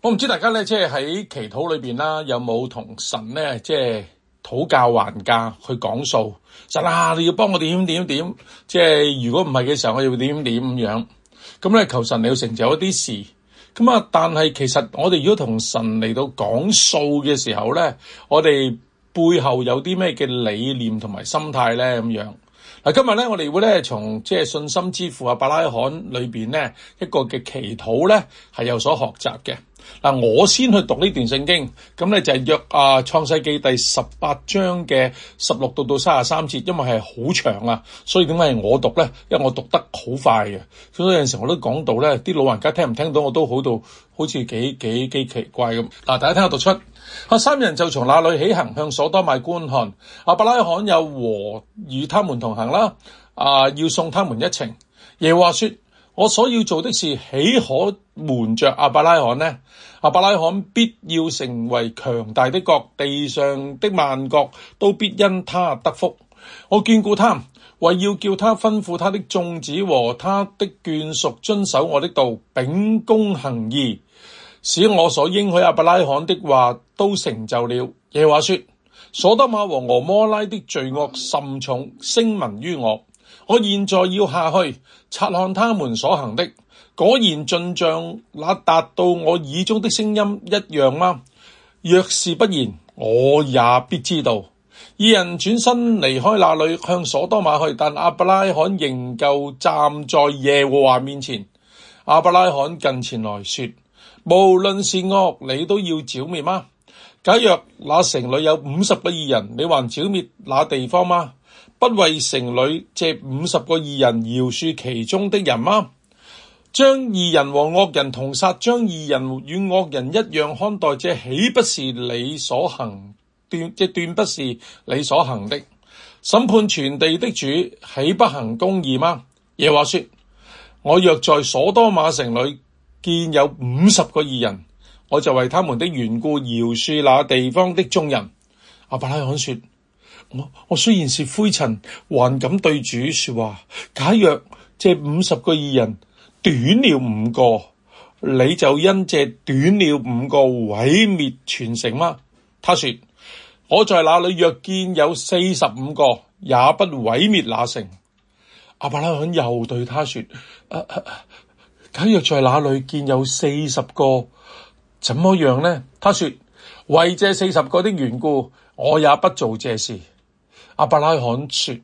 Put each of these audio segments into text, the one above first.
我唔知大家咧，即係喺祈禱裏邊啦，有冇同神咧，即係討價還價去講數？神啊，你要幫我點點點，即係如果唔係嘅時候，我要點點咁樣。咁咧，求神你要成就一啲事。咁啊，但係其實我哋如果同神嚟到講數嘅時候咧，我哋背後有啲咩嘅理念同埋心態咧咁樣。嗱，今日咧我哋會咧從即係信心之父亞伯拉罕裏邊咧一個嘅祈禱咧係有所學習嘅。嗱，我先去讀呢段聖經，咁咧就係創世記第18章嘅16到33節，因為係好長啊，所以點解係我讀咧？因為我讀得好快嘅，所以有陣時我都講到咧，啲老人家聽唔聽到我都好似幾奇怪咁。嗱，大家聽我讀出，三人就從那裏起行，向所多瑪觀看。亞伯拉罕有和與他們同行啦，要送他們一程。耶和華說：我所要做的事，豈可瞞着亞伯拉罕呢？亞伯拉罕必要成為強大的國，地上的萬國都必因他得福。我眷顧他，為要叫他吩咐他的眾子和他的眷屬遵守我的道，秉公行義，使我所應許亞伯拉罕的話都成就了。耶和華說：所多瑪和蛾摩拉的罪惡甚重，聲聞於我。我現在要下去察看他們所行的，果然盡像那達到我耳中的聲音一樣嗎？若是不然，我也必知道。二人轉身離開那裏，向所多瑪去，但亞伯拉罕仍舊站在耶和華面前。亞伯拉罕近前來說：無論善惡，你都要剿滅嗎？假若那城裏有50個義人，你還剿滅那地方嗎？不為城裏這50個義人饒恕其中的人嗎？將義人和惡人同殺，將義人與惡人一樣看待，這豈不是你所行？斷不是你所行的。審判全地的主豈不行公義嗎？耶和華說：我若在所多瑪城裏見有50個義人，我就為他們的緣故饒恕那地方的眾人。亞伯拉罕說：我雖然是灰塵，還敢對主說話。假若這50個義人短了5個，你就因這短了5個毀滅全城嗎？他說：我在那裏若見有45個，也不毀滅那城。亞伯拉罕又對他說：假若在那裏見有40個，怎麼樣呢？他說：為這40個的緣故，我也不做這事。亞伯拉罕說：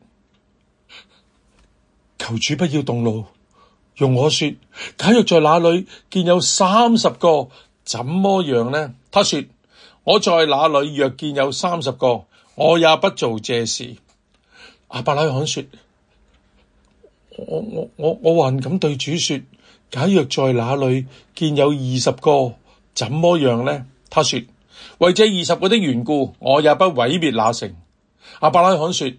求主不要動怒，容我說，假若在那裏見有30個，怎麼樣呢？他說：我在那裏若見有30個，我也不做這事。亞伯拉罕說：我還敢對主說，假若在那裏見有20個，怎麼樣呢？他說：為這20個的緣故，我也不毀滅那城。亞伯拉罕說：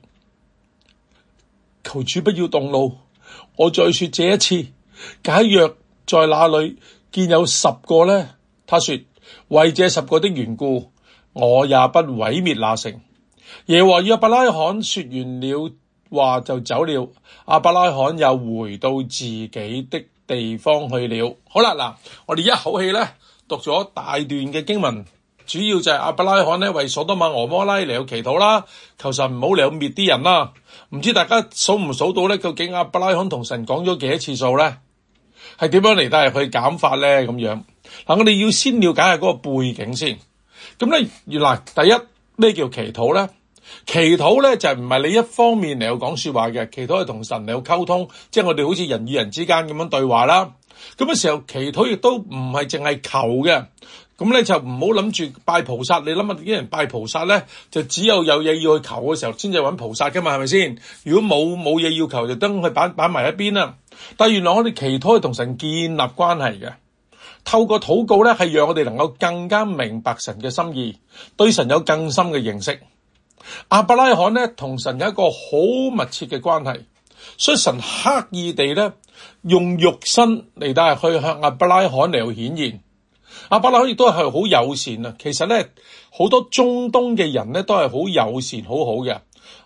求主不要動怒，我再說這一次，假若在那裏見有10個呢？他說：為這10個的緣故，我也不毀滅那城。耶和華與亞伯拉罕說完了話就走了，亞伯拉罕又回到自己的地方去了。好啦，嗱，我哋一口氣咧讀咗大段嘅經文。主要就係亞伯拉罕咧為所多瑪蛾摩拉嚟到祈禱啦，求神唔好嚟到滅啲人啦。唔知大家數唔數到咧？究竟亞伯拉罕同神講咗幾多次數咧？係點樣嚟到係去減法咧？咁樣嗱，我哋要先了解下嗰個背景先。咁咧，原來第一咩叫祈禱咧？祈禱咧就係唔係你一方面嚟到講說話嘅，祈禱係同神嚟到溝通，即係我哋好似人與人之間咁樣對話啦。咁嘅時候，祈禱亦都唔係淨係求嘅。咁咧就唔好諗住拜菩薩，你諗下啲人拜菩薩咧，就只有嘢要去求嘅時候先至揾菩薩噶嘛，係咪先？如果冇嘢要求，就等佢擺埋一邊啦。但係原來我哋祈禱係同神建立關係嘅，透過禱告咧係讓我哋能夠更加明白神嘅心意，對神有更深嘅認識。亞伯拉罕咧同神有一個好密切嘅關係，所以神刻意地咧用肉身嚟到去向亞伯拉罕嚟到顯現。亞伯拉罕亦都係好友善啊！其實咧，好多中東嘅人咧都係好友善、好好嘅。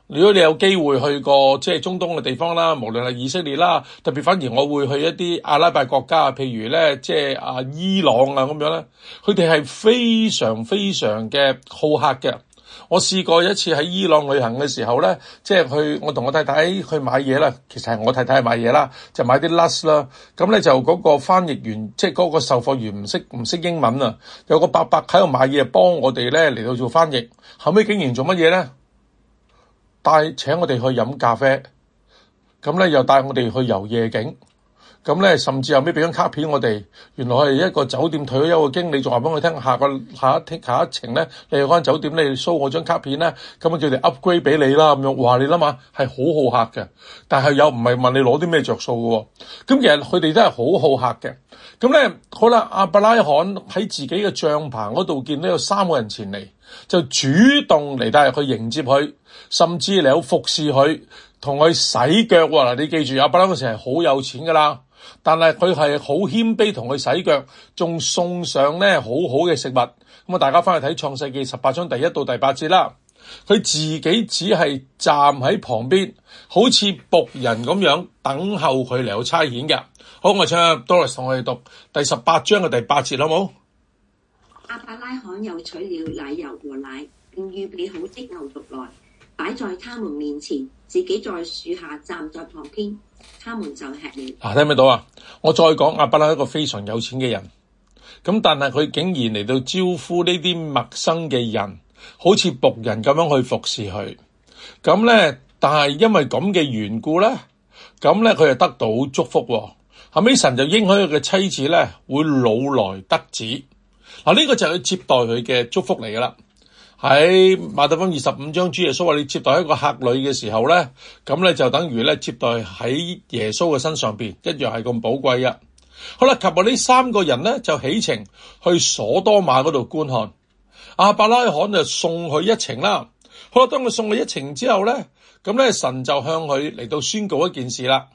如果你有機會去過即係中東嘅地方啦，無論係以色列啦，特別反而我會去一啲阿拉伯國家，譬如咧即係伊朗啊咁樣咧，佢哋係非常非常嘅好客嘅。我試過一次喺伊朗旅行嘅時候咧，即係我同我太太去買嘢啦，其實係我太太買嘢啦，就買啲 lux 啦。咁咧就嗰個翻譯員，即係嗰個售貨員唔識英文啊，有個伯伯喺度買嘢，幫我哋咧嚟到做翻譯。後尾竟然做乜嘢咧？請我哋去飲咖啡，咁咧又帶我哋去遊夜景。咁咧，甚至後尾俾張卡片我哋，原來係一個酒店退休嘅經理，仲話俾我聽，下一程咧，你去嗰間酒店你 show 我張卡片咧，咁啊叫你 upgrade 俾你啦咁樣。哇！你諗下，係好好客嘅，但係又唔係問你攞啲咩着數嘅。咁其實佢哋都係好好客嘅。咁咧，好啦，亞伯拉罕喺自己嘅帳棚嗰度見到有3個人前嚟，就主動嚟帶入去迎接佢，甚至嚟到服侍佢，同佢洗腳喎。嗱，你記住，亞伯拉罕嗰時係好有錢噶啦。但係佢係好謙卑，同佢洗腳，仲送上咧好好嘅食物。咁啊，大家翻去睇創世記18章第1到第8節啦。佢自己只係站喺旁邊，好似僕人咁樣等候佢嚟到差遣嘅。好，我請 Doris 同我哋讀第18章嘅第8節，好冇？ 亞伯拉罕又取了奶油和奶，並預備好的牛犢來，擺在他們面前，自己在樹下站在旁邊。他們就吃了。 聽唔聽到啊？我再講，亞伯拉罕係一個非常有錢嘅人，咁但係佢竟然嚟到招呼呢啲陌生嘅人，好似僕人咁樣去服侍佢。咁咧，但係因為咁嘅緣故咧，咁咧佢就得到祝福。後尾神就應許佢嘅妻子咧會老來得子。嗱，呢個就係佢接待佢嘅祝福嚟噶啦。喺馬太福音25章，主耶穌話你接待一個客旅嘅時候咧，咁咧就等於咧接待喺耶穌嘅身上邊，一樣係咁寶貴嘅。好啦，及後呢3個人咧就起程去所多瑪嗰度觀看。亞伯拉罕就送佢一程啦。好啦，當佢送佢一程之後咧，咁咧神就向佢嚟到宣告一件事啦。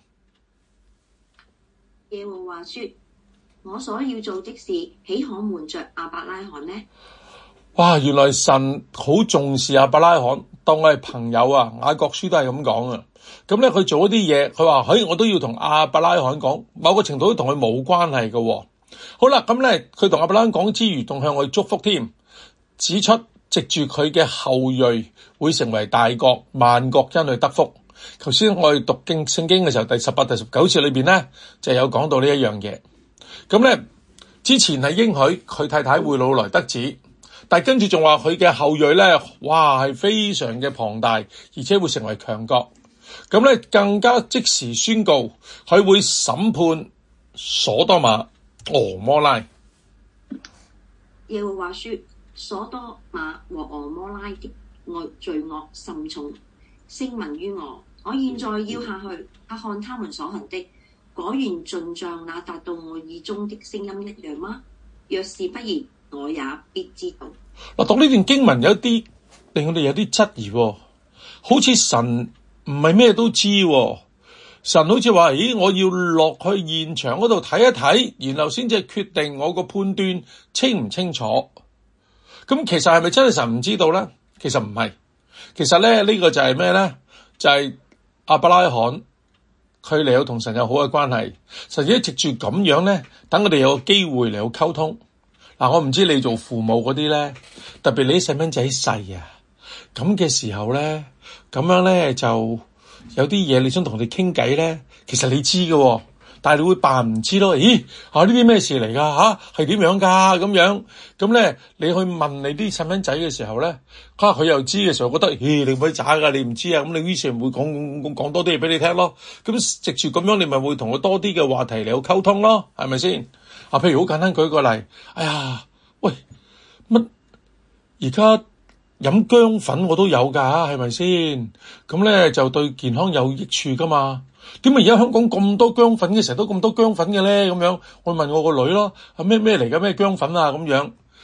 耶和華說：我所要做的事，豈可瞞着亞伯拉罕呢？ 哇！原來神好重視亞伯拉罕，當我係朋友啊。雅各書都係咁講啊。咁咧佢做一啲嘢，佢話我都要同亞伯拉罕講，某個程度都同佢冇關係嘅。好啦，咁咧佢同亞伯拉罕講之餘，仲向佢祝福添，指出藉住佢嘅後裔會成為大國，萬國因佢得福。頭先我哋讀聖經嘅時候，第18、第19節裏邊咧就有講到呢一樣嘢。咁咧之前係應許佢太太會老來得子。但係跟住仲話佢嘅後裔咧，哇係非常嘅龐大，而且會成為強國。咁咧更加即時宣告佢會審判所多瑪、俄摩拉。 耶和華說：所多瑪和俄摩拉的罪惡甚重，聲聞於我。我現在要下去看他們所行的，果然盡像那達到我耳中的聲音一樣嗎？若是不然，我也必知道。 嗱，讀呢段經文有啲令我哋有啲質疑，好似神唔係咩都知，神好似話：咦，我要落去現場嗰度睇一睇，然後先至決定我個判斷清唔清楚。咁其實係咪真係神唔知道咧？其實唔係，其實咧呢個就係咩咧？就係亞伯拉罕佢嚟到同神有好嘅關係，神亦藉住咁樣咧，等我哋有個機會嚟到溝通。嗱，我唔知你做父母嗰啲咧，特別你啲細蚊仔細啊，咁嘅時候咧，咁樣咧就有啲嘢你想同佢哋傾偈咧，其實你知嘅，但係你會扮唔知咯。咦，呢啲咩事嚟噶？係點樣噶？咁樣，咁咧你去問你啲細蚊仔嘅時候咧，佢又知嘅時候覺得，你唔可以渣噶，你唔知啊，咁你於是會講多啲嘢俾你聽咯。咁藉住咁樣，你咪會同佢多啲嘅話題嚟到溝通咯，係咪先？譬如好簡單舉個例，哎呀，喂，乜而家飲薑粉我都有噶，係咪先？咁咧就對健康有益處噶嘛？點解而家香港咁多薑粉嘅，成日都咁多薑粉嘅咧？咁樣我問我個女咯，咩嚟噶？咩薑粉啊？咁樣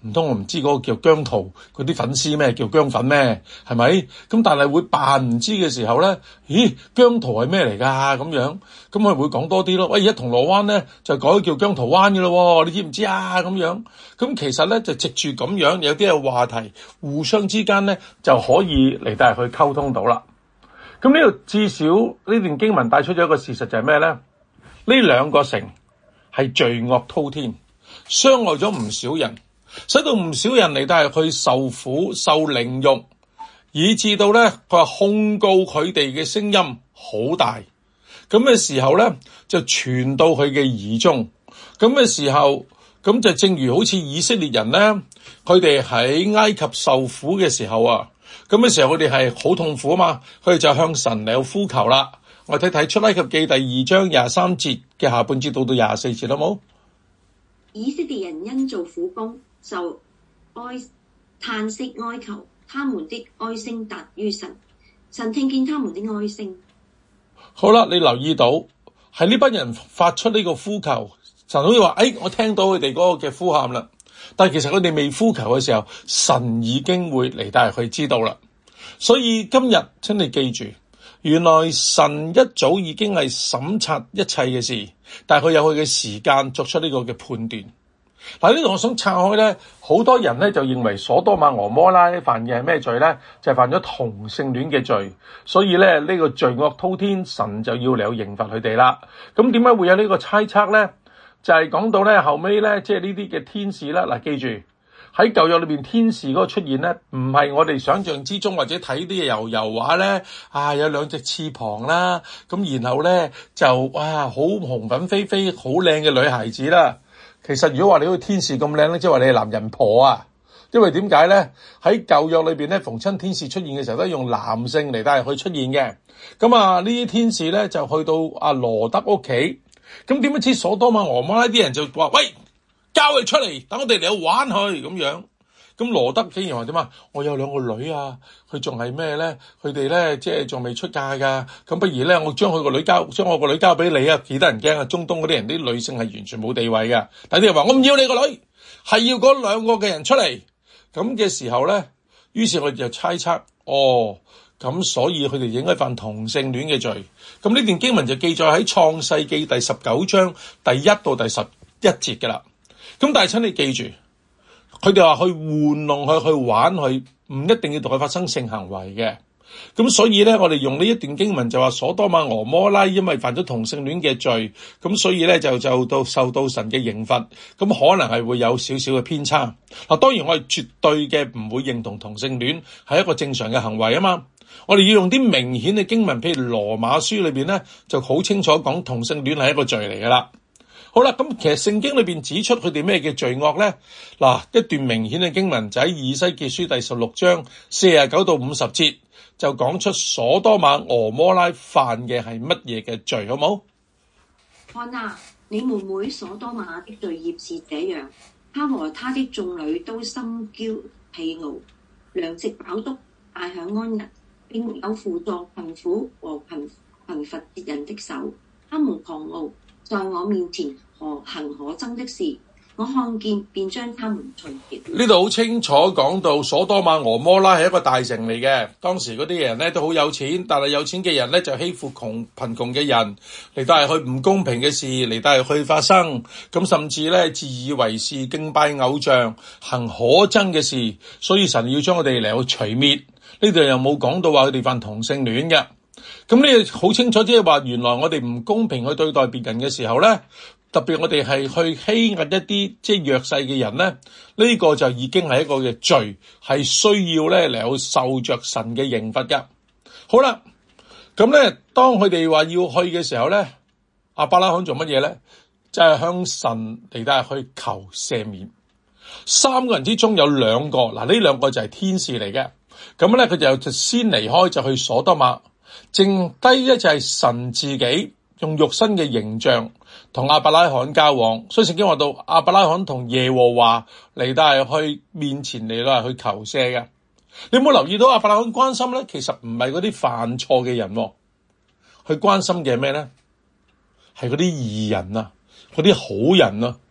唔通我唔知嗰個叫姜濤嗰啲粉絲咩叫姜粉咩？係咪？咁但係會扮唔知嘅時候咧，咦，姜濤係咩嚟㗎？咁樣，咁佢會講多啲咯。喂，而家銅鑼灣咧就改叫姜濤灣嘅咯，你知唔知啊？咁樣，咁其實咧就藉住咁樣有啲嘅話題，互相之間咧就可以嚟到去溝通到啦。咁呢度至少呢段經文帶出咗一個事實就係咩咧？呢兩個城係罪惡滔天，傷害咗唔少人。使到唔少人嚟都係去受苦、受凌辱，以致到咧佢話控告佢哋嘅聲音好大。咁嘅時候咧就傳到佢嘅耳中。咁嘅時候，咁就正如好似以色列人咧，佢哋喺埃及受苦嘅時候啊，咁嘅時候佢哋係好痛苦啊嘛，佢哋就向神嚟呼求啦。我睇睇出埃及記第2章23節嘅下半節到24節，好冇？ 以色列人因做苦工，就嘆息哀求，他們的哀聲達於神，神聽見他們的哀聲。 好啦，你留意到係呢班人發出呢個呼求，神好似話：我聽到佢哋嗰個嘅呼喊啦。但係其實佢哋未呼求嘅時候，神已經會嚟帶佢知道啦。所以今日請你記住，原來神一早已經係審察一切嘅事，但係佢有佢嘅時間作出呢個嘅判斷。嗱，呢度我想拆開咧，好多人咧就認為所多瑪俄摩拉犯嘅係咩罪咧？就係犯咗同性戀嘅罪，所以咧呢個罪惡滔天，神就要嚟刑罰佢哋啦。咁點解會有呢個猜測咧？就係講到咧後尾咧，即係呢啲嘅天使啦。嗱，記住喺舊約裏邊天使嗰個出現咧，唔係我哋想象之中或者睇啲嘅油畫咧，有兩隻翅膀啦，咁然後咧就好紅粉飛飛好靚嘅女孩子啦。其實如果話你好似天使咁靚咧，即係話你係男人婆啊！因為點解咧？喺舊約裏邊咧，逢親天使出現嘅時候都係用男性嚟帶去出現嘅。咁呢啲天使咧就去到阿羅德屋企，咁點樣知所多瑪俄摩拉啲人就話：喂，交佢出嚟，等我哋嚟玩佢咁樣。咁羅德竟然話點啊？我有兩個女啊，佢仲係咩咧？佢哋咧即係仲未出嫁噶。咁不如咧，我將我個女交俾你啊！幾得人驚啊！中東嗰啲人啲女性係完全冇地位噶。但係啲人話我唔要你個女，係要嗰兩個嘅人出嚟。咁嘅時候咧，於是我哋就猜測，咁所以佢哋應該犯同性戀嘅罪。咁呢段經文就記載喺創世記第19章第1到第11節噶啦。咁但係請你記住。佢哋話去玩弄佢，去玩佢，唔一定要同佢發生性行為嘅。咁所以咧，我哋用呢一段經文就話所多瑪俄摩拉因為犯咗同性戀嘅罪，咁所以咧就到受到神嘅刑罰。咁可能係會有少少嘅偏差。嗱，當然我係絕對嘅唔會認同同性戀係一個正常嘅行為啊嘛。我哋要用啲明顯嘅經文，譬如羅馬書裏邊咧就好清楚講同性戀係一個罪嚟噶啦。好啦，咁其實聖經裏邊指出佢哋咩嘅罪惡咧？嗱，一段明顯嘅經文就喺以西結書第16章49到50節，就講出所多瑪俄摩拉犯嘅係乜嘢嘅罪，好冇？ 看啊，你妹妹所多瑪的罪孽是這樣，他和他的眾女都心驕氣傲，糧食飽足，大享安逸，並沒有輔助貧苦和貧乏之人的手，他們狂傲，在我面前行可憎的事，我看見便將他們除掉。 呢度好清楚講到所多瑪俄摩拉係一個大城嚟嘅，當時嗰啲人咧都好有錢，但係有錢嘅人咧就欺負貧窮嘅人，嚟到係去唔公平嘅事嚟到係去發生，咁甚至咧自以為是敬拜偶像，行可憎嘅事，所以神要將我哋嚟去除滅。呢度又冇講到話佢哋犯同性戀嘅。咁呢個好清楚，即係話原來我哋唔公平去對待別人嘅時候咧，特別我哋係去欺壓一啲即係弱勢嘅人咧，呢個就已經係一個嘅罪，係需要咧嚟去受着神嘅刑罰噶。好啦，咁咧當佢哋話要去嘅時候咧，亞伯拉罕做乜嘢咧？就係向神嚟到去求赦免。三個人之中有兩個，嗱呢兩個就係天使嚟嘅，咁咧佢就先離開就去所多瑪。剩低咧就係神自己用肉身嘅形象同亞伯拉罕交往，所以聖經話到亞伯拉罕同耶和華嚟到係去面前嚟到係去求赦嘅。你有冇留意到亞伯拉罕關心咧？其實唔係嗰啲犯錯嘅人，佢關心嘅係咩咧？係嗰啲義人啊，嗰啲好人啊。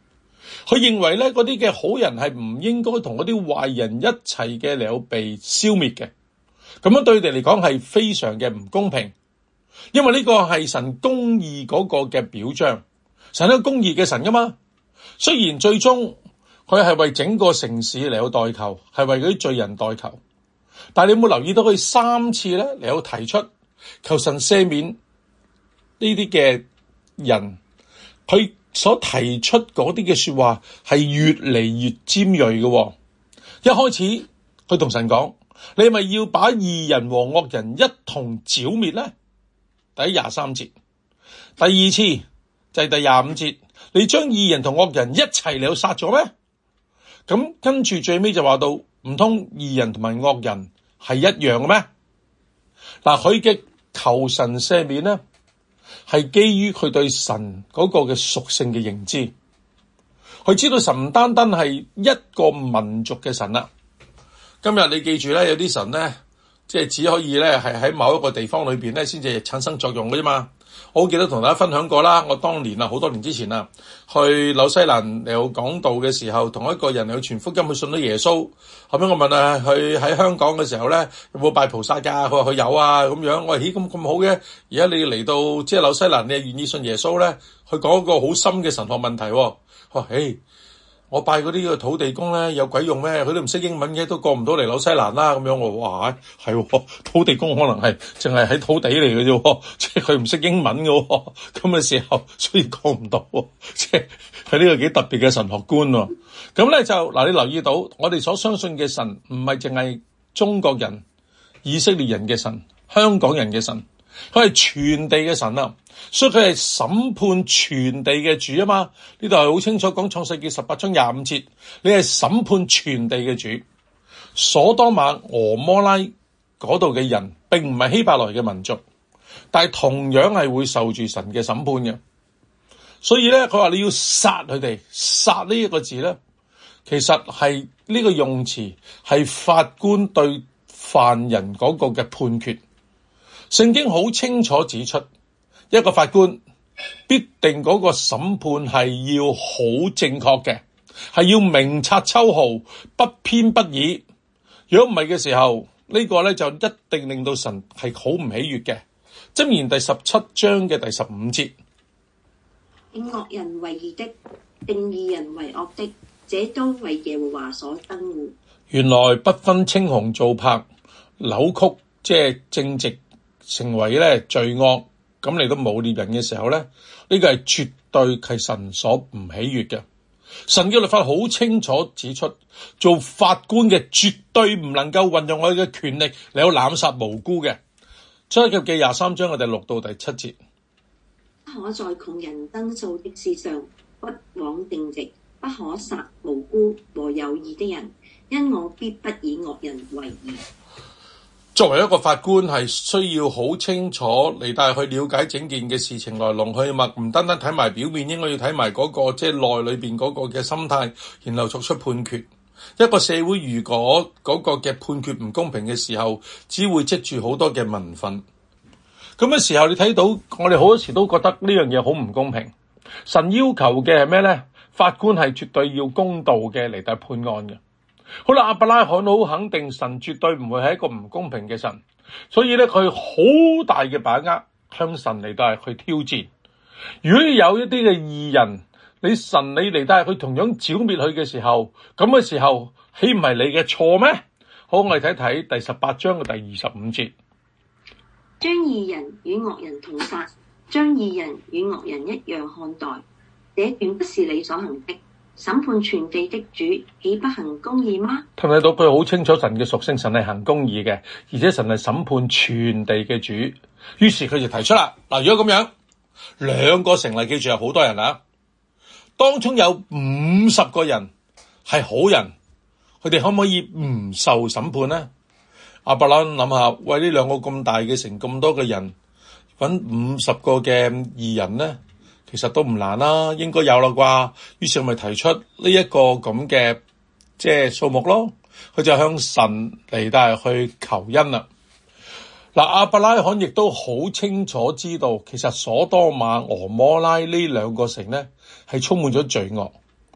佢認為咧嗰啲嘅好人係唔應該同嗰啲壞人一齊嘅嚟到被消滅嘅，咁樣對佢哋嚟講係非常嘅唔公平，因為呢個係神公義嗰個嘅表彰，神係公義嘅神噶嘛。雖然最終佢係為整個城市嚟到代求，係為嗰啲罪人代求，但係你有冇留意到佢3次咧嚟到提出求神赦免呢啲嘅人，佢所提出嗰啲嘅說話係越嚟越尖銳嘅。一開始佢同神講，你係咪要把義人和惡人一同剿滅咧？第23節。第二次就係第25節，你將義人同惡人一齊嚟到殺咗咩？咁跟住最尾就話到，唔通義人同埋惡人係一樣嘅咩？嗱，佢嘅求神赦免呢，係基於佢對神嗰個嘅屬性嘅認知，佢知道神唔單單係一個民族嘅神啦。今日你記住咧，有啲神咧，即係只可以咧係喺某一個地方裏邊咧先至產生作用嘅啫嘛。我好記得同大家分享過啦，我當年啊，好多年之前啊，去紐西蘭嚟到講道嘅時候，同一個人嚟到傳福音，去信咗耶穌。後尾我問啊，佢喺香港嘅時候咧，有冇拜菩薩噶？佢話佢有啊，咁樣。我話咦，咁好嘅，而家你嚟到即係紐西蘭，你係願意信耶穌咧？佢講一個好深嘅神學問題。佢話我拜嗰啲嘅土地公咧有鬼用咩？佢都唔識英文嘅，都過唔到嚟紐西蘭啦。咁樣我話哇，係土地公可能係淨係喺土地嚟嘅啫，即係佢唔識英文嘅，咁嘅時候所以過唔到，即係佢呢個幾特別嘅神學觀喎。咁咧就嗱，你留意到我哋所相信嘅神唔係淨係中國人、以色列人嘅神、香港人嘅神，佢係全地嘅神啊！所以佢係審判全地嘅主啊嘛，呢度係好清楚講創世記18章25節，你係審判全地嘅主。所多瑪俄摩拉嗰度嘅人並唔係希伯來嘅民族，但係同樣係會受住神嘅審判嘅。所以咧，佢話你要殺佢哋，殺呢一個字咧，其實係呢個用詞係法官對犯人嗰個嘅判決。聖經好清楚指出，一個法官必定嗰個審判係要好正確嘅，係要明察秋毫，不偏不倚。如果唔係嘅時候，呢個咧就一定令到神係好唔喜悅嘅。箴言第17章嘅第15節， 定惡人為義的，定義人為惡的，這都為耶和華所憎惡。 原來不分青紅皂白，扭曲即係正直，成為咧罪惡，咁嚟到冇獵人嘅時候咧，呢個係絕對係神所唔喜悅嘅。神嘅律法好清楚指出，做法官嘅絕對唔能夠運用我哋嘅權力嚟到濫殺無辜嘅。出埃及記23章嘅第6到第7節， 不可在窮人爭訴的事上不枉正直，不可殺無辜和有義的人，因我必不以惡人為義。 作為一個法官，係需要好清楚嚟帶去了解整件嘅事情來龍去脈，唔單單睇埋表面，應該要睇埋嗰個即係內裏邊嗰個嘅心態，然後作出判決。一個社會如果嗰個嘅判決唔公平嘅時候，只會積住好多嘅民憤。咁嘅時候，你睇到我哋好多時都覺得呢樣嘢好唔公平。神要求嘅係咩咧？法官係絕對要公道嘅嚟帶判案嘅。好啦，亞伯拉罕好肯定神絕對唔會係一個唔公平嘅神，所以咧佢好大嘅把握向神嚟到去挑戰。如果有一啲嘅義人，你嚟到佢同樣剿滅佢嘅時候，咁嘅時候豈唔係你嘅錯咩？好，我哋睇睇第18章嘅第25節， 將義人與惡人同殺，將義人與惡人一樣看待，這斷不是你所行的。審判全地的主豈不行公義嗎？ 睇唔睇到佢好清楚神嘅屬性，神係行公義嘅，而且神係審判全地嘅主。於是佢就提出啦，嗱，如果咁樣兩個城嚟，記住有好多人啊，當中有50個人係好人，佢哋可唔可以唔受審判呢？亞伯蘭諗下，喂，呢兩個咁大嘅城，咁多嘅人，搵50個嘅義人呢？其實都唔難啦，應該有啦啩。於是咪提出呢一個咁嘅即係數目咯。佢就向神嚟到去求恩啦。嗱，亞伯拉罕亦都好清楚知道，其實所多瑪俄摩拉呢兩個城咧係充滿咗罪惡，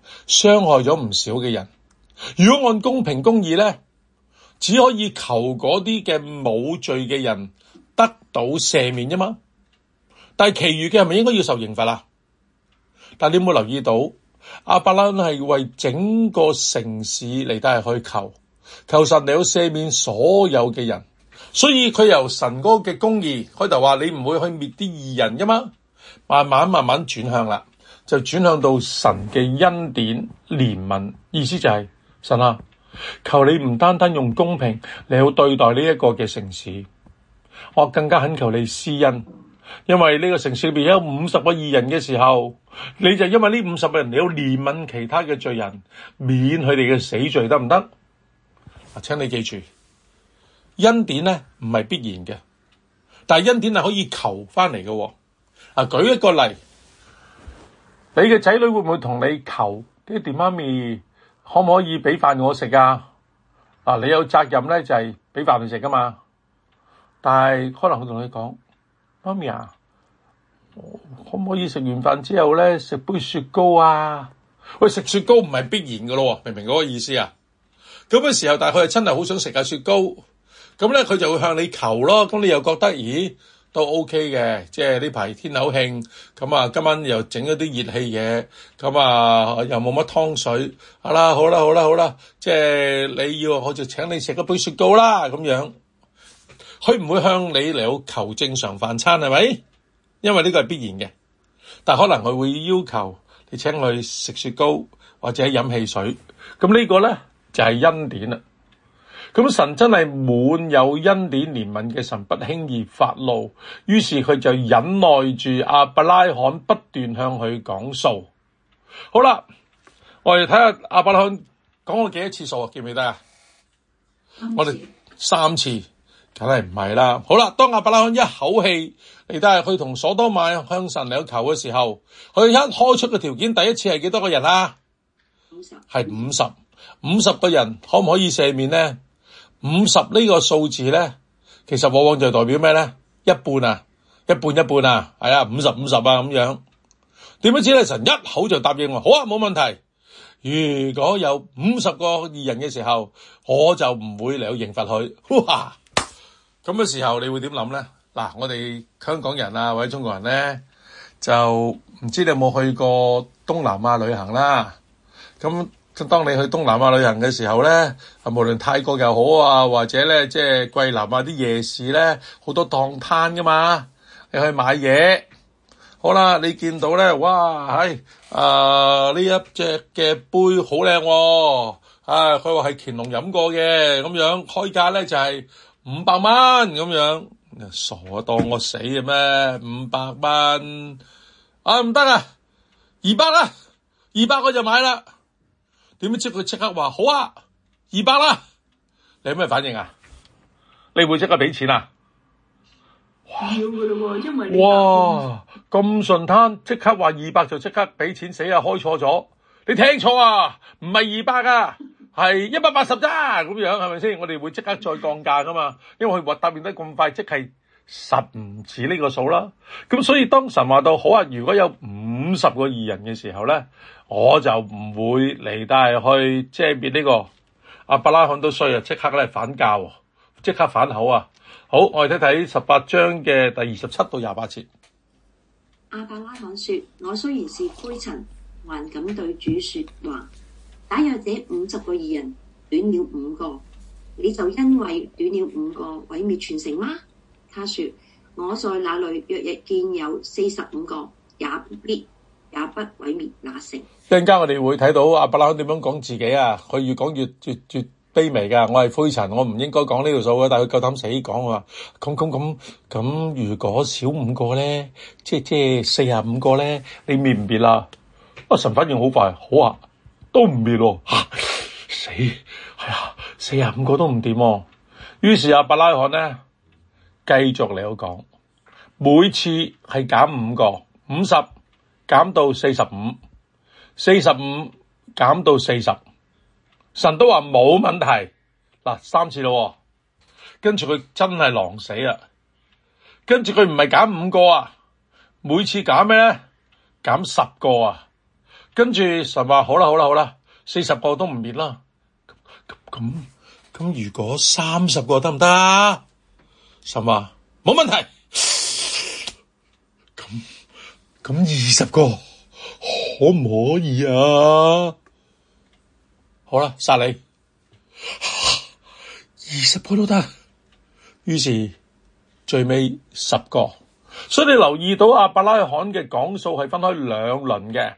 傷害咗唔少嘅人。如果按公平公義咧，只可以求嗰啲嘅冇罪嘅人得到赦免啫嘛。但係其餘嘅係咪應該要受刑罰啊？但你有冇留意到亞伯拉罕係為整個城市嚟到係去求神嚟到赦免所有嘅人，所以佢由神嗰個嘅公義開頭話你唔會去滅啲義人噶嘛，慢慢轉向啦，就轉向到神嘅恩典憐憫，意思就係神啊，求你唔單單用公平嚟到對待呢一個嘅城市，我更加懇求你施恩。因為呢個城市裏邊有50個義人嘅時候，你就因為呢50個人，你要憐憫其他嘅罪人，免佢哋嘅死罪，得唔得？請你記住，恩典咧唔係必然嘅，但係恩典係可以求翻嚟嘅。舉一個例，你嘅仔女會唔會同你求爹哋媽咪可唔可以俾飯我食啊？你有責任咧就係俾飯你食噶嘛，但係可能佢同你講，媽咪啊，可唔可以食完飯之後咧食杯雪糕啊？喂，食雪糕唔係必然噶咯，明唔明嗰個意思啊？咁嘅時候，但係佢係真係好想食下雪糕，咁咧佢就會向你求咯。咁你又覺得，咦，都 OK 嘅，即係呢排天口慶，咁啊今晚又整咗啲熱氣嘢，咁啊又冇乜湯水，好啦，即係你要我就請你食一杯雪糕啦，咁樣。佢唔會向你嚟到求正常飯餐，係咪？因為呢個係必然嘅，但可能佢會要求你請佢食雪糕或者飲汽水。咁呢個咧就係恩典啦。咁神真係滿有恩典憐憫嘅神，不輕易發怒，於是佢就忍耐住亞伯拉罕，不斷向佢講數。好啦，我哋睇下亞伯拉罕講過幾多次數啊？記唔記得啊？我哋3次。梗係唔係啦。好啦，當亞伯拉罕一口氣嚟到係去同所多瑪向神嚟求嘅時候，佢一開出嘅條件，第一次係幾多個人啊？50，係50個人，可唔可以赦免呢？50呢個數字咧，其實往往就代表咩咧？一半啊，係啊，50啊咁樣。點不知咧，神一口就答應我，好啊，冇問題。如果有50個義人嘅時候，我就唔會嚟到刑罰佢。哇！咁嘅時候，你會點諗咧？嗱，我哋香港人啊，或者中國人咧，就唔知你有冇去過東南亞旅行啦。咁當你去東南亞旅行嘅時候咧，無論泰國又好啊，或者咧即係桂林啊啲夜市咧，好多檔攤噶嘛，你去買嘢。好啦，你見到咧，哇，呢一隻嘅杯好靚喎，佢話係乾隆飲過嘅，咁樣開價咧就係500蚊咁樣，傻當我死嘅咩？500蚊唔得啊，200啦，200我就買啦。點知佢即刻話好啊，200啦。你有咩反應啊？你會即刻俾錢啊？要㗎咯喎，因為哇咁順攤，即刻話200就即刻俾錢，死啊！開錯咗，你聽錯啊，唔係200啊。係180咋咁樣，係咪先？我哋會即刻再降價噶嘛，因為佢答應得咁快，即係實唔止呢個數啦。咁所以當神話到好啊，如果有50個義人嘅時候咧，我就唔會嚟帶去遮滅呢個。亞伯拉罕都衰啊，即刻咧反價，即刻反口啊！好，我哋睇18章嘅第27到28節。 亞伯拉罕說：我雖然是灰塵，還敢對主說話。假若這50個義人短了5個，你就因為短了5個毀滅全城嗎？他說：我在那裏若日見有45個，也不毀滅那城。 一陣間我哋會睇到亞伯拉罕點樣講自己啊，佢越講越卑微噶。我係灰塵，我唔應該講呢條數嘅，但係佢夠膽死講話。咁，如果少5個咧，即係45個咧，你滅唔滅啦？神反應好快，好啊。都唔滅喎，死係啊，45個都唔掂喎。於是亞伯拉罕咧繼續嚟講，每次係減5個，50減到45，45減到40，神都話冇問題。嗱，3次咯，跟住佢真係狼死啦。跟住佢唔係減5個啊，每次減咩咧？減10個啊。 跟住神話好啦，40個都唔滅啦。咁如果30個得唔得？神話冇問題。咁20個可唔可以啊？好啦，殺你，20個都得。於是最尾10個。所以你留意到亞伯拉罕嘅講數係分開兩輪嘅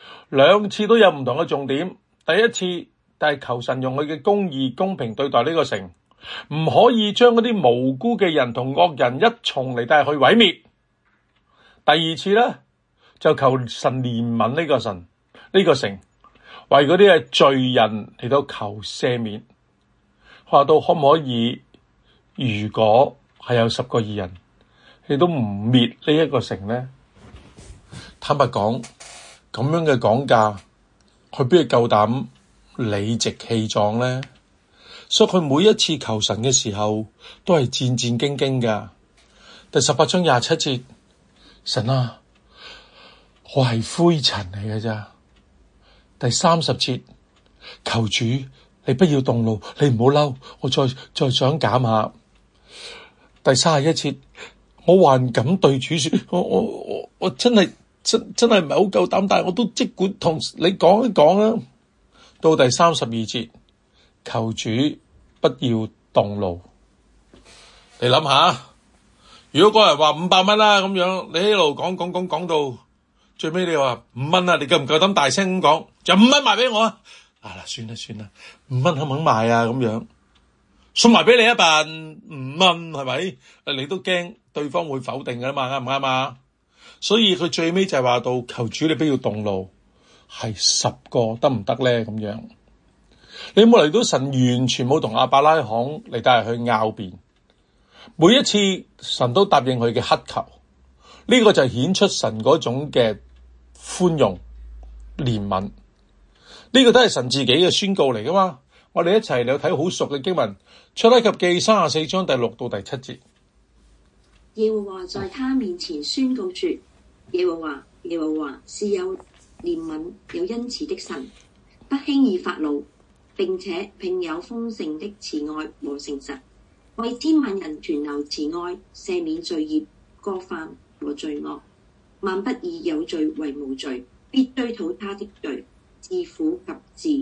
，2次都有唔同嘅重點。第一次但係求神用佢嘅公義公平對待呢個城，唔可以將嗰啲無辜嘅人同惡人一從嚟帶去毀滅。第二次咧就求神憐憫呢個城，為嗰啲嘅罪人嚟到求赦免。話到可唔可以？如果係有10個義人，你都唔滅呢一個城咧？坦白講，咁樣嘅講價，佢邊度夠膽理直氣壯咧？所以佢每一次求神嘅時候，都係戰戰兢兢噶。第18章27節，神啊，我係灰塵嚟嘅咋。第30節，求主你不要動怒，你唔好嬲，我再想減下。第31節，我還敢對主說，我真係唔係好夠膽，但係我都即管同你講一講啦。到第32節，求主不要動怒。你諗下，如果嗰人話500蚊啦咁樣，你一路講到最尾，你話5蚊啊，你夠唔夠膽大聲咁講？就5蚊賣俾我啊！算啦，5蚊肯唔肯賣啊？咁樣送埋俾你一份5蚊，係咪？你都驚對方會否定噶啦嘛？啱唔啱啊？所以佢最尾就係話到，求主你不要動怒，係10個得唔得咧？咁樣你有冇嚟到神完全冇同亞伯拉罕嚟帶去拗辯，每一次神都答應佢嘅乞求，呢個就係顯出神嗰種嘅寬容憐憫，呢個都係神自己嘅宣告嚟噶嘛。我哋一齊嚟睇好熟嘅經文，出埃及記34章第6到第7節。 耶和華在他面前宣告說：耶和華是有憐憫有恩慈的神，不輕易發怒，並且並有豐盛的慈愛和誠實，為千萬人存留慈愛，赦免罪孽、過犯和罪惡。萬不以有罪為無罪，必追討他的罪，自父及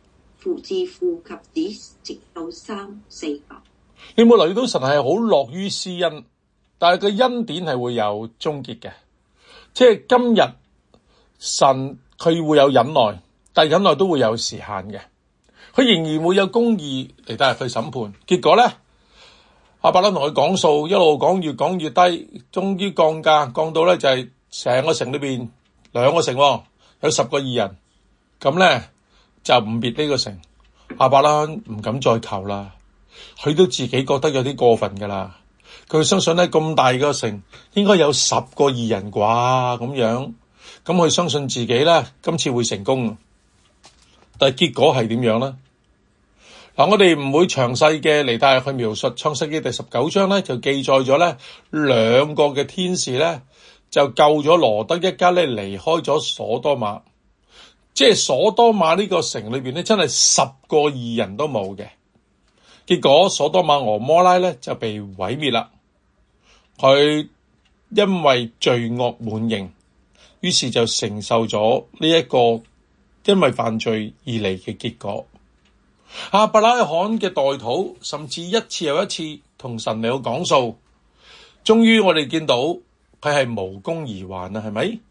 子，直到3、4代。 你有冇留意到神係好樂於施恩，但係個恩典係會有終結嘅。即係今日神佢會有忍耐，但係忍耐都會有時限嘅。佢仍然會有公義嚟帶入去審判。結果咧，亞伯蘭同佢講數，一路講越講越低，終於降價，降到咧就係成個城裏邊2個城，有10個義人，咁咧就唔滅呢個城。亞伯蘭唔敢再求啦，佢都自己覺得有啲過分噶啦。佢相信咧咁大個城應該有10個義人啩咁樣，咁佢相信自己咧今次會成功。但係結果係點樣咧？嗱，我哋唔會詳細嘅嚟帶去描述。創世記第19章咧就記載咗咧2個嘅天使咧就救咗羅德一家咧離開咗所多瑪，即係所多瑪呢個城裏邊咧真係10個義人都冇嘅。結果所多瑪俄摩拉咧就被毀滅啦。佢因為罪惡滿盈，於是就承受咗呢一個因為犯罪而嚟嘅結果。亞伯拉罕嘅代禱，甚至一次又一次同神嚟到講數，終於我哋見到佢係無功而還啊，係咪？呢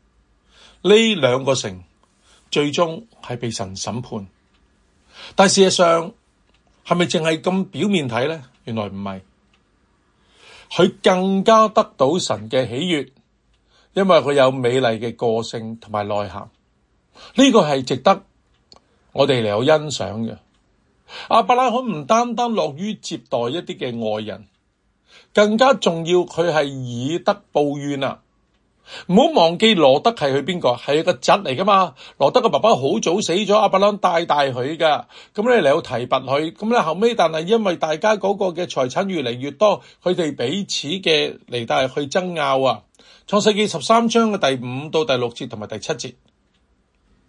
2個城最終係被神審判，但事實上係咪淨係咁表面睇咧？原來唔係，佢更加得到神嘅喜悅，因為佢有美麗嘅個性同埋內涵，呢個係值得我哋嚟有欣賞嘅。亞伯拉罕唔單單樂於接待一啲嘅外人，更加重要佢係以德報怨啊！唔好忘記羅德係佢邊個？係個侄嚟噶嘛。羅德嘅爸爸好早死咗，亞伯拉罕帶大佢噶。咁你嚟到提拔佢，咁咧後尾，但係因為大家嗰個嘅財產越嚟越多，佢哋彼此嘅嚟帶去爭拗啊。創世記13章嘅第5到第6節同埋第7節，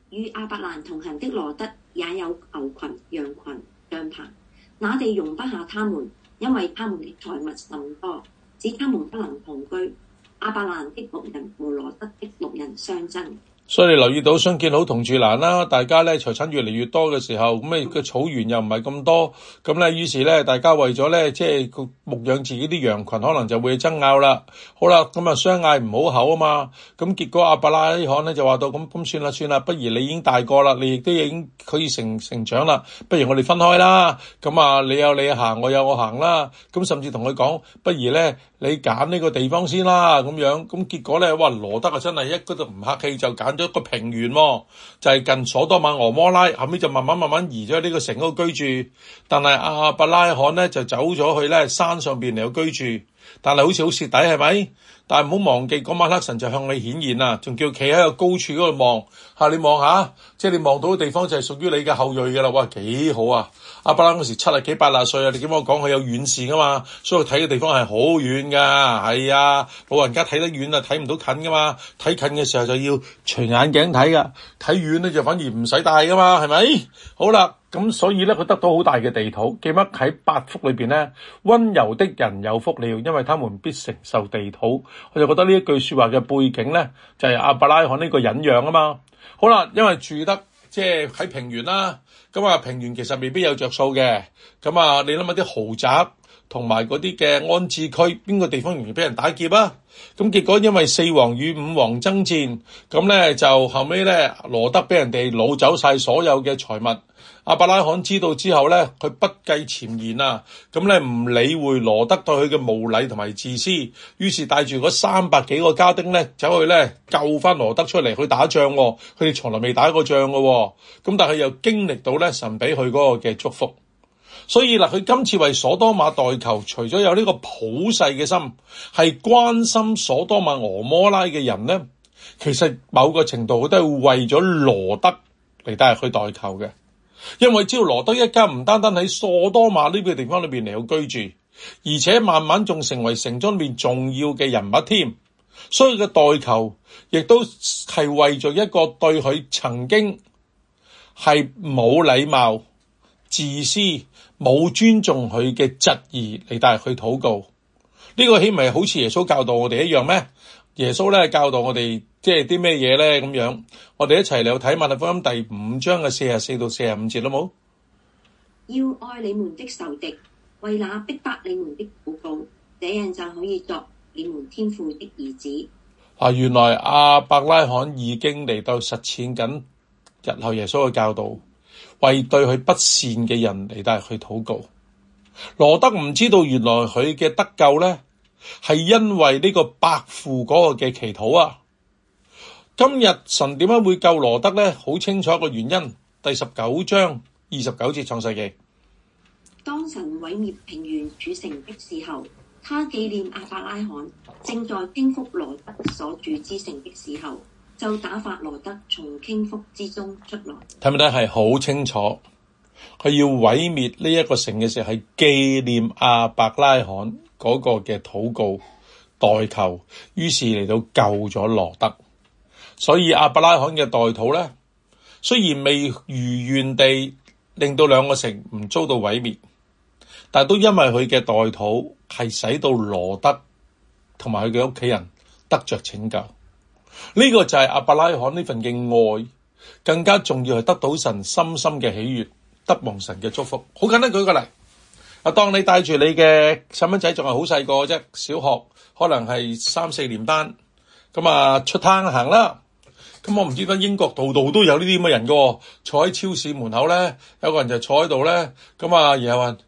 與亞伯蘭同行的羅德也有牛群、羊群、帳棚，那地容不下他們，因為他們的財物甚多，使他們不能同居。亞伯蘭的僕人和羅德的僕人相爭。 所以你留意到相見好同住難啦，大家咧財產越嚟越多嘅時候，咁啊個草原又唔係咁多，咁咧於是咧大家為咗咧即係牧養自己啲羊群，可能就會爭拗啦。好啦，咁啊相嗌唔好口啊嘛，咁結果亞伯拉罕咧就話到咁算啦，不如你已經大個啦，你亦都已經可以成長啦，不如我哋分開啦。咁啊你有你行，我有我行啦。咁甚至同佢講，不如咧你揀呢個地方先啦，咁樣。咁結果咧，哇羅德啊真係一嗰度唔客氣就揀咗一個平原，就係近所多瑪俄摩拉，後尾就慢慢移咗呢個城嗰度居住。但係亞伯拉罕咧就走咗去咧山上邊嚟居住，但係好似好蝕底係咪？但係唔好忘記嗰晚黑神就向你顯現啦，仲叫企喺個高處嗰度望嚇，你望下，即係你望到嘅地方就係屬於你嘅後裔㗎啦。哇，幾好啊！亞伯拉罕嗰時70幾80歲啊，你點解講佢有遠視㗎嘛？所以睇嘅地方係好遠㗎，係啊，老人家睇得遠啊，睇唔到近㗎嘛。睇近嘅時候就要除眼鏡睇㗎，睇遠咧就反而唔使戴㗎嘛，係咪？好啦。咁所以咧，佢得到好大嘅地土。記得喺8福裏邊咧，溫柔的人有福了，因為他們必承受地土。我就覺得呢一句說話嘅背景咧，就係亞伯拉罕呢個隱養啊嘛。好啦，因為住得即係喺平原啦，咁啊平原其實未必有着數嘅。咁啊，你諗下啲豪宅同埋嗰啲嘅安置區，邊個地方容易俾人打劫啊？咁結果因為4王與5王爭戰，咁咧就後尾咧羅德俾人哋擄走晒所有嘅財物。亞伯拉罕知道之後咧，佢不計前嫌啊，咁咧唔理會羅德對佢嘅無禮同埋自私，於是帶住嗰300幾個家丁咧走去咧救翻羅德出嚟去打仗。佢哋從來未打過仗嘅，咁但係又經歷到咧神俾佢嗰個嘅祝福。所以嗱，佢今次為所多瑪代求，除咗有呢個普世嘅心，係關心所多瑪俄摩拉嘅人咧，其實某個程度佢都係為咗羅德嚟帶去代求嘅。因為只要羅德一家唔單單喺所多瑪呢個地方裏邊嚟到居住，而且慢慢仲成為城中裏面重要嘅人物添，所以嘅代求亦都係為咗一個對佢曾經係冇禮貌、自私、冇尊重佢嘅質疑嚟帶佢禱告。呢個豈唔係好似耶穌教導我哋一樣咩？耶穌咧教導我哋即係啲咩嘢咧咁樣？我哋一齊嚟睇馬太福音第5章嘅44到45節，好冇？ 要愛你們的仇敵，為那逼迫你們的禱告，這樣就可以作你們天父的兒子。 原來亞伯拉罕已經嚟到實踐緊日後耶穌嘅教導，為對佢不善嘅人嚟帶去禱告。羅德唔知道原來佢嘅得救咧，係因為呢個伯父嗰個嘅祈禱啊！今日神點解會救羅德咧？好清楚一個原因。第19章29節創世記。 當神毀滅平原主城的時候，他紀念亞伯拉罕正在傾覆羅德所住之城的時候，就打發羅德從傾覆之中出來。 睇唔睇係好清楚？佢要毀滅呢一個城嘅時候，係紀念亞伯拉罕嗰個嘅禱告代求，於是嚟到救咗羅德。所以亞伯拉罕嘅代禱咧，雖然未如願地令到兩個城唔遭到毀滅，但都因為佢嘅代禱係使到羅德同埋佢嘅屋企人得着拯救。呢個就係亞伯拉罕呢份嘅愛，更加重要係得到神深深嘅喜悅，得蒙神嘅祝福。好簡單舉個例，當你帶住你嘅細蚊仔仲係好細個啫，小學可能係3、4年班，咁出攤行啦。咁我唔知點解英國度度都有呢啲咁嘅人㗎，坐喺超市門口咧，有個人就坐喺度咧，然後話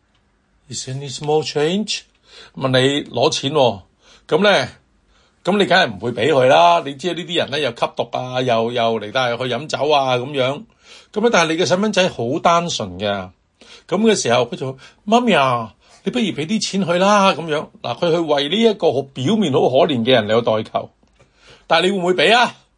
Is any small change？ 問你攞錢喎，咁你梗係唔會俾佢啦。你知呢啲人咧又吸毒啊，又嚟帶去飲酒啊咁樣。咁但係你嘅細蚊仔好單純嘅，咁嘅時候佢就媽咪啊，你不如俾啲錢佢啦咁樣。嗱，佢去為呢一個表面好可憐嘅人嚟到代求，但係你會唔會俾啊？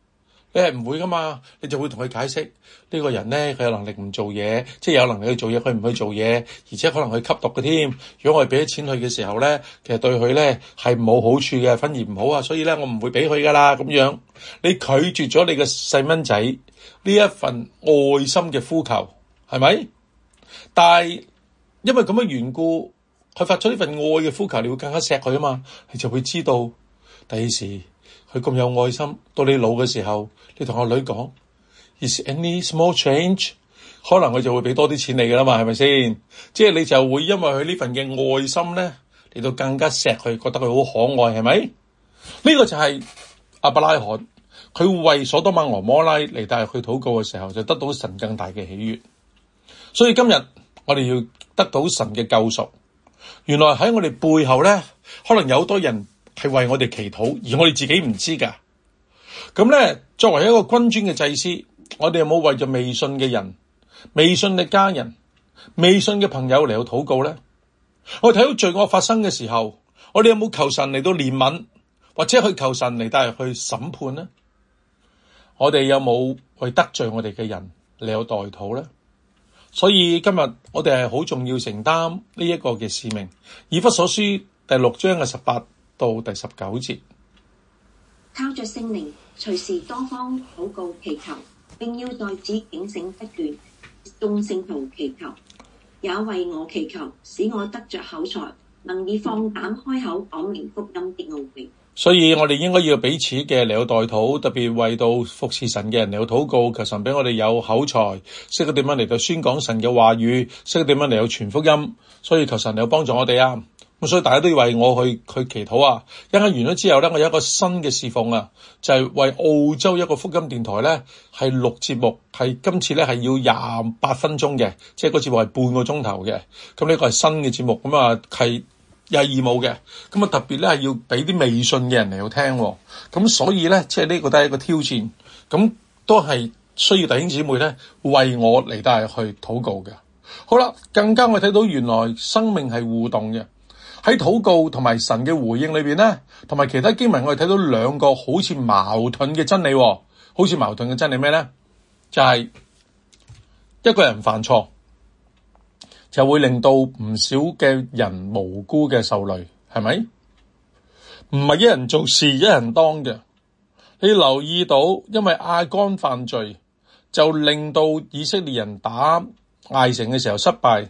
你係唔會噶嘛，你就會同佢解釋呢個人咧，佢有能力唔做嘢，即係有能力去做嘢，佢唔去做嘢，而且可能佢吸毒嘅添。如果我哋俾咗錢佢嘅時候咧，其實對佢咧係冇好處嘅，反而唔好啊，所以咧我唔會俾佢噶啦咁樣。你拒絕咗你嘅細蚊仔呢一份愛心嘅呼求，係咪？但係因為咁嘅緣故，佢發出呢份愛嘅呼求，你會更加錫佢啊嘛，你就會知道第二時佢咁有愛心，到你老嘅時候，你同個女講 Is any small change？ 可能佢就會俾多啲錢你噶啦嘛，係咪先？即係你就會因為佢呢份嘅愛心咧，嚟到更加錫佢，覺得佢好可愛，係咪？呢個就係亞伯拉罕，佢為所多瑪俄摩拉嚟帶去禱告嘅時候，就得到神更大嘅喜悅。所以今日我哋要得到神嘅救贖。原來喺我哋背後咧，可能有好多人係為我哋祈禱，而我哋自己唔知噶。咁咧，作為一個君尊嘅祭司，我哋有冇為咗未信嘅人、未信嘅家人、未信嘅朋友嚟到禱告咧？我哋睇到罪惡發生嘅時候，我哋有冇求神嚟到憐憫，或者去求神嚟帶入去審判呢？我哋有冇為得罪我哋嘅人嚟到代禱咧？所以今日我哋係好重要承擔呢一個嘅使命。以弗所書第6章嘅18到第19節， 靠着聖靈，隨時多方禱告祈求，並要在此警醒不斷，眾聖徒祈求，也為我祈求，使我得着口才，能以放膽開口講明福音的奧秘。 所以我哋應該要彼此嘅嚟到代禱，特別為到服侍神嘅人嚟到禱告，求神俾我哋有口才，識得點樣嚟到宣講神嘅話語，識得點樣嚟到傳福音。所以求神嚟到幫助我哋啊！咁所以大家都要為我去祈禱啊！一陣間完咗之後咧，我有一個新嘅侍奉啊，就係為澳洲一個福音電台咧係錄節目，係今次咧係要28分鐘嘅，即係個節目係半個鐘頭嘅。咁呢個係新嘅節目，咁啊係有義務嘅，咁啊特別咧係要俾啲未信嘅人嚟到聽，咁所以咧即係呢個都係一個挑戰，咁都係需要弟兄姊妹咧為我嚟帶去禱告嘅。好啦，更加我睇到原來生命係互動嘅，喺禱告同埋神嘅回應裏邊咧，同埋其他經文我哋睇到兩個好似矛盾嘅真理，好似矛盾嘅真理咩咧？就係一個人犯錯，就會令到唔少嘅人無辜嘅受累，係咪？唔係一人做事一人當嘅。你留意到，因為亞干犯罪，就令到以色列人打艾城嘅時候失敗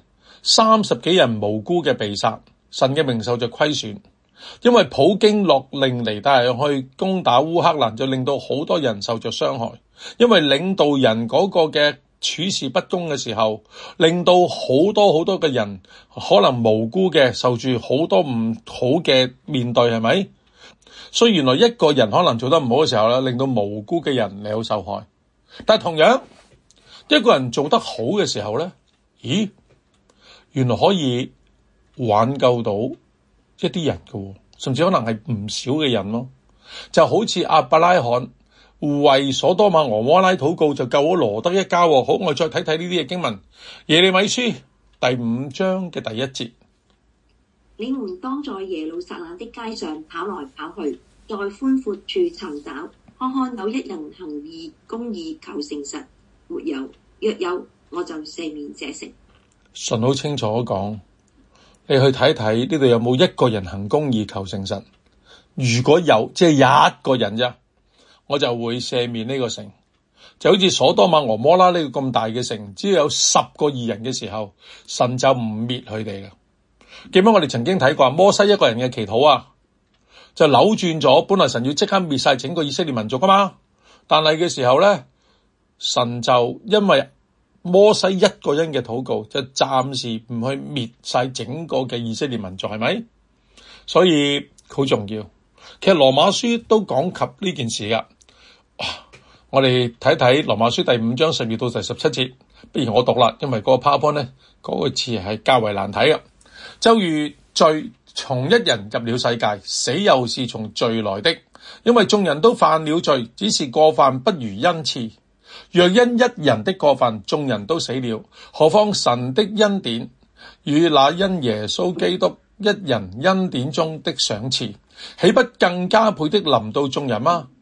，30幾人無辜嘅被殺，神嘅名受就虧損。因為普京落令嚟帶人去攻打烏克蘭，就令到好多人受着傷害。因為領導人嗰個嘅處事不公嘅時候，令到好多嘅人可能無辜嘅受住好多唔好嘅面對，係咪？所以原來一個人可能做得唔好嘅時候咧，令到無辜嘅人嚟到受害。但係同樣一個人做得好嘅時候咧，咦，原來可以挽救到一啲人嘅，甚至可能係唔少嘅人咯。就好似亞伯拉罕為所多瑪俄摩拉禱告，就救咗羅得一家。好，我再睇睇呢啲嘅經文，耶利米書第5章嘅第1節。 你們當在耶路撒冷的街上跑來跑去，在寬闊處尋找，看看有一人行義公義求誠實，沒有，若有，我就赦免這城。 神好清楚講，你去睇睇呢度有冇一個人行公義求誠實，如果有，即係一個人啫，我就會赦免呢個城。就好似所多瑪俄摩拉呢個咁大嘅城，只要有10個義人嘅時候，神就唔滅佢哋嘅。記唔記得我哋曾經睇過摩西一個人嘅祈禱啊，就扭轉咗，本來神要即刻滅晒整個以色列民族噶嘛，但係嘅時候咧，神就因為摩西一個人嘅禱告，就暫時唔去滅晒整個嘅以色列民族，係咪？所以好重要。其實羅馬書都講及呢件事噶。我哋睇睇羅馬書第5章12到第17節，不如我讀啦，因為嗰個 PowerPoint 咧嗰個詞係較為難睇嘅。就如罪從一人入了世界，死又是從罪來的，因為眾人都犯了罪，只是過犯不如恩賜。若因一人的過犯眾人都死了，何況神的恩典與那因耶穌基督一人恩典中的賞賜，豈不更加倍的臨到眾人嗎？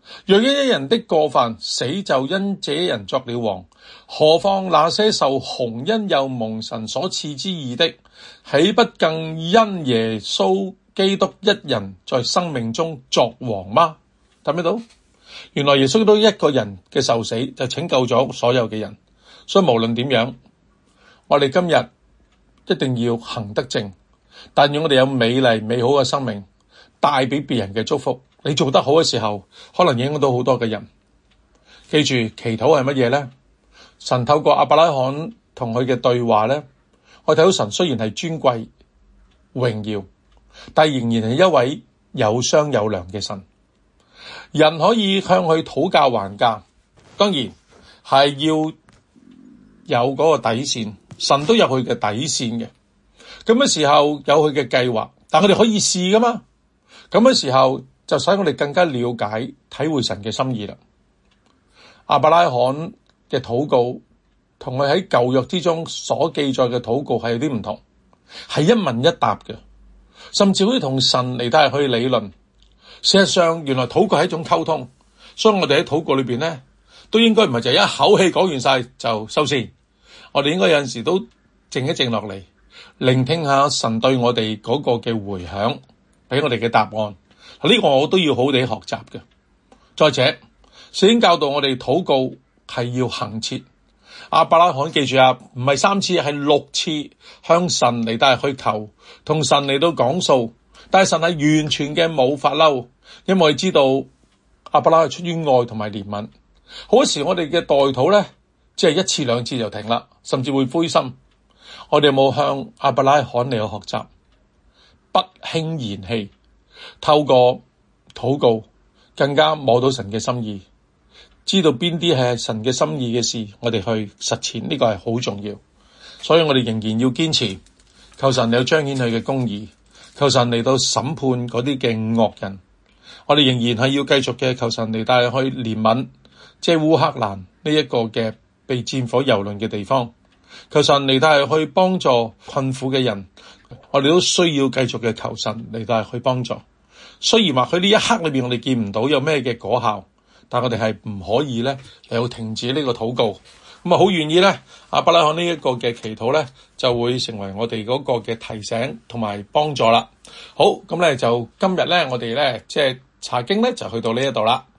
若因一人的過犯，死就因這一人作了王，何況那些受洪恩又蒙神所賜之義的，豈不更因耶穌基督一人在生命中作王嗎？睇唔睇到？原來耶穌都一個人嘅受死就拯救咗所有嘅人，所以無論點樣，我哋今日一定要行得正，但願我哋有美麗美好嘅生命，帶俾別人嘅祝福。你做得好嘅時候，可能影響到好多嘅人。記住，祈禱係乜嘢呢？神透過亞伯拉罕同佢嘅對話呢，我睇到神雖然係尊貴榮耀，但仍然係一位有商有量嘅神。人可以向佢討價還價，當然係要有嗰個底線，神都有佢嘅底線嘅。咁嘅時候有佢嘅計劃，但我哋可以試噶嘛。咁嘅時候就使我哋更加了解體會神嘅心意啦。亞伯拉罕嘅禱告同佢喺舊約之中所記載嘅禱告係有啲唔同，係一問一答嘅，甚至可以同神嚟到去理論。事實上，原來禱告係一種溝通，所以我哋喺禱告裏邊咧，都應該唔係就一口氣講完晒就收線。我哋應該有陣時都靜一靜落嚟，聆聽下神對我哋嗰個嘅回響，俾我哋嘅答案。呢個我都要好地學習嘅。再者，聖經教導我哋禱告係要恆切。亞伯拉罕記住啊，唔係3次，係6次向神嚟到去求，同神嚟到講數。但係神係完全嘅冇發嬲，因為我哋知道亞伯拉罕係出於愛同埋憐憫。好多時我哋嘅代禱咧，只係1次2次就停啦，甚至會灰心。我哋有冇向亞伯拉罕嚟去學習，不輕言棄，透過禱告更加摸到神嘅心意，知道邊啲係神嘅心意嘅事，我哋去實踐，呢個係好重要。所以我哋仍然要堅持，求神嚟彰顯佢嘅公義，求神嚟到審判嗰啲嘅惡人。我哋仍然係要繼續嘅求神嚟帶去憐憫，即係烏克蘭呢一個嘅被戰火蹂躪嘅地方。求神嚟帶去幫助困苦嘅人，我哋都需要繼續嘅求神嚟帶去幫助。雖然話佢呢一刻裏邊我哋見唔到有咩嘅果效，但我哋係唔可以咧嚟到停止呢個禱告。咁啊，好願意咧，亞伯拉罕呢一個嘅祈禱咧，就會成為我哋嗰個嘅提醒同埋幫助啦。好，咁咧就今日咧，我哋咧即係查經咧就去到呢一度啦。